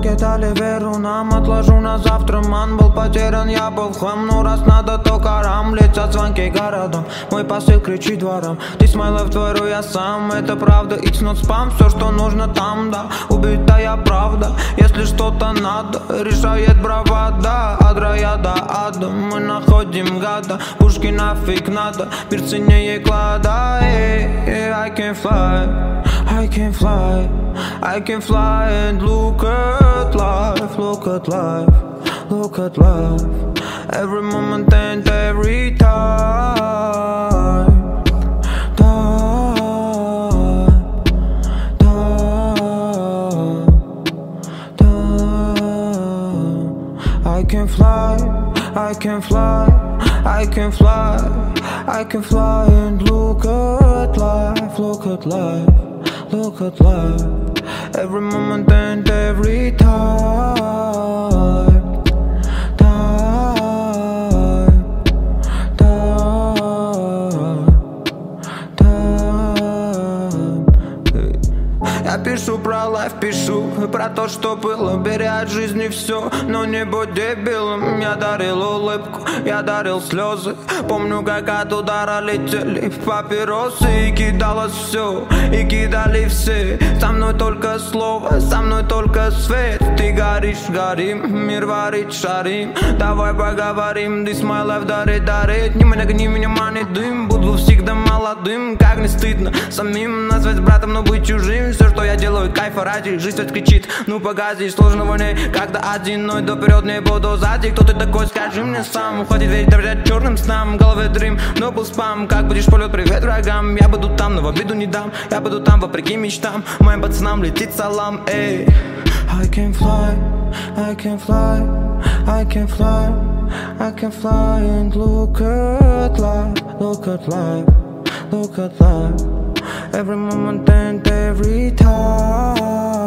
облаке дали веру нам. Отложу на завтра, ман, был потерян, я был в хлам. Ну раз надо, то карам, летят звонки городом. Мой посыл кричит двором, ты с my left, творю я сам. Это правда, it's not spam, все, что нужно там, да. Убитая правда, если что-то надо, решает бравада. От рая до ада мы находим гада. Пушки нафиг надо, мир ценнее клада. I can fly, I can fly, I can fly and look at life, look at life, look at life. Every moment and every time, time, time, time. I can fly, I can fly, I can fly, I can fly and look at life, look at life, look at life. Every moment and every time, time, time, time. Я пишу про лайф, пишу про то, что было. Бери от жизни все, но не будь дебилом. Я дарил улыбку, я дарил слезы. Помню, как от удара летели папиросы. И кидалось все, и кидали все. Со мной только слово, со мной только свет. Ты горишь, горим, мир варит, шарим. Давай поговорим, this my life, дарит, дарит. Не нагни меня, манит дым. Буду всегда молодым, как не стыдно самим назвать братом, но быть чужим. Все, что я делаю, кайфа ради. Жизнь ведь кричит, ну погоди, сложного не. Когда один, но иду вперед, не буду сзади. Кто ты такой, скажи мне сам. Уходит верить, доверять черным снам. В голове дрим, но был спам. Как будешь полет, привет врагам. Я буду там, но в обиду не дам. Я буду там, вопреки мечтам. Моим пацанам летит салам, эй. I can fly, I can fly, I can fly, I can fly and look at life, look at life, look at life. Every moment and every time.